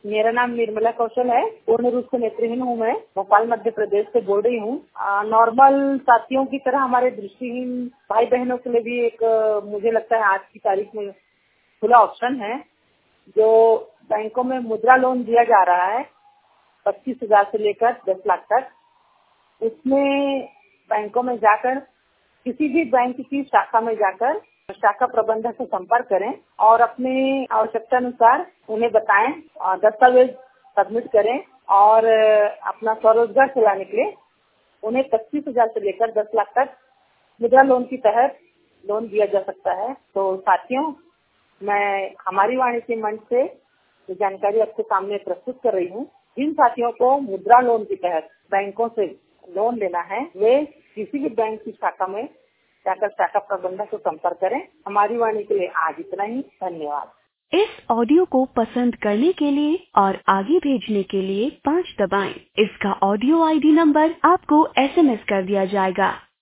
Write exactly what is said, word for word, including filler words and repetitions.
मेरा नाम निर्मला कौशल है। पूर्ण रूप से नेत्रहीन हूँ। मैं भोपाल मध्य प्रदेश से बोल रही हूँ। नॉर्मल साथियों की तरह हमारे दृष्टिहीन भाई बहनों के लिए भी एक आ, मुझे लगता है आज की तारीख में खुला ऑप्शन है। जो बैंकों में मुद्रा लोन दिया जा रहा है पच्चीस हजार से लेकर दस लाख तक, उसमें बैंकों में जाकर किसी भी बैंक की शाखा में जाकर शाखा प्रबंधक से संपर्क करें और अपनी आवश्यकता अनुसार उन्हें बताएं, दस्तावेज सबमिट करें और अपना स्वरोजगार चलाने के लिए उन्हें पच्चीस हजार से लेकर दस लाख तक मुद्रा लोन के तहत लोन दिया जा सकता है। तो साथियों, मैं हमारी वाणी के मंच से ये जानकारी आपके सामने प्रस्तुत कर रही हूँ। जिन साथियों को मुद्रा लोन के तहत बैंकों से लोन लेना है वे किसी भी बैंक की शाखा में जाकर शाखा प्रबंधक से संपर्क करें। हमारी वाणी के लिए आज इतना ही। धन्यवाद। इस ऑडियो को पसंद करने के लिए और आगे भेजने के लिए पाँच दबाएं। इसका ऑडियो आईडी नंबर आपको एसएमएस कर दिया जाएगा।